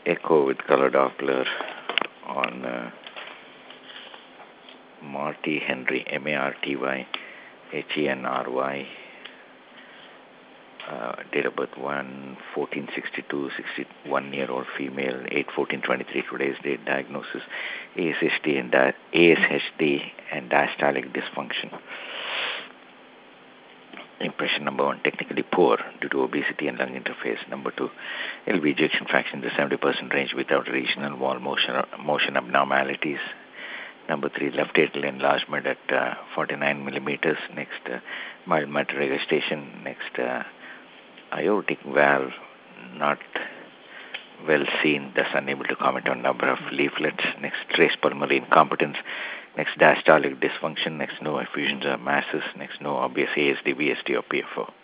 echo with color Doppler on Marty Henry, Marty Henry, date of birth 1/14/62, 61-year-old female, 8/14/23 today's date, diagnosis ASHD and diastolic dysfunction. Impression number 1, technically poor due to obesity and lung interface. Number 2, LV ejection fraction in the 70% range without regional wall motion abnormalities. Number 3, left atrial enlargement at 49 millimeters. Next, mild mitral regurgitation. Next, aortic valve not well seen, thus unable to comment on number of leaflets. Next, trace pulmonary incompetence. Next, diastolic dysfunction. Next, no effusions or masses. Next, no obvious ASD, VSD, or PFO.